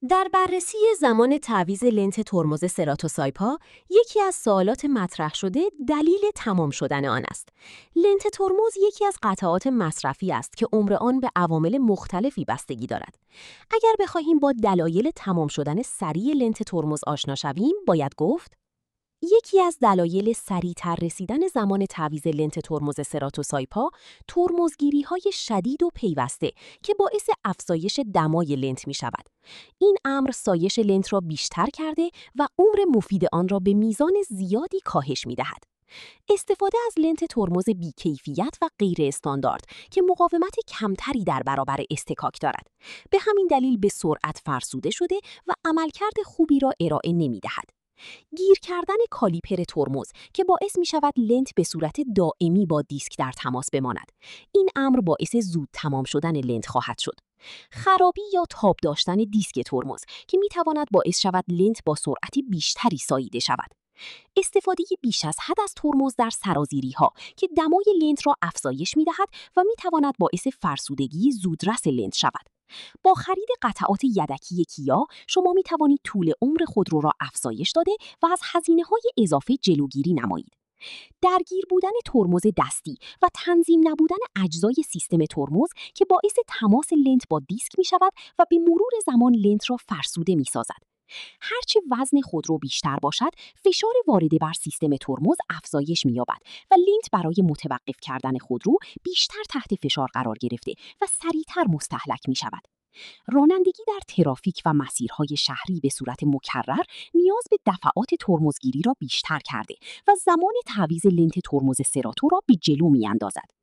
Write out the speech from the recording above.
در بررسی زمان تعویض لنت ترمز سراتوسایپا، یکی از سوالات مطرح شده دلیل تمام شدن آن است. لنت ترمز یکی از قطعات مصرفی است که عمر آن به عوامل مختلفی بستگی دارد. اگر بخواهیم با دلایل تمام شدن سریع لنت ترمز آشنا شویم، باید گفت یکی از دلایل سریع‌تر رسیدن زمان تعویض لنت ترمز سراتوسایپا، ترمزگیری‌های شدید و پیوسته که باعث افزایش دمای لنت می‌شود. این امر سایش لنت را بیشتر کرده و عمر مفید آن را به میزان زیادی کاهش می‌دهد. استفاده از لنت ترمز بی‌کیفیت و غیر استاندارد که مقاومت کمتری در برابر اصطکاک دارد، به همین دلیل به سرعت فرسوده شده و عملکرد خوبی را ارائه نمی‌دهد. گیر کردن کالیپر ترمز که باعث می شود لنت به صورت دائمی با دیسک در تماس بماند. این امر باعث زود تمام شدن لنت خواهد شد. خرابی یا تاب داشتن دیسک ترمز که می تواند باعث شود لنت با سرعت بیشتری ساییده شود. استفاده بیش از حد از ترمز در سرازیری‌ها که دمای لنت را افزایش می‌دهد و می‌تواند باعث فرسودگی زودرس لنت شود. با خرید قطعات یدکی کیا، شما می‌توانید طول عمر خودرو را افزایش داده و از هزینه‌های اضافه جلوگیری نمایید. درگیر بودن ترمز دستی و تنظیم نبودن اجزای سیستم ترمز که باعث تماس لنت با دیسک می‌شود و به مرور زمان لنت را فرسوده می‌سازد. هرچه وزن خودرو بیشتر باشد، فشار وارده بر سیستم ترمز افزایش می‌یابد و لنت برای متوقف کردن خودرو بیشتر تحت فشار قرار گرفته و سریعتر مستهلک می‌شود. رانندگی در ترافیک و مسیرهای شهری به صورت مکرر نیاز به دفعات ترمزگیری را بیشتر کرده و زمان تعویض لنت ترمز سراتو را به جلو می‌اندازد.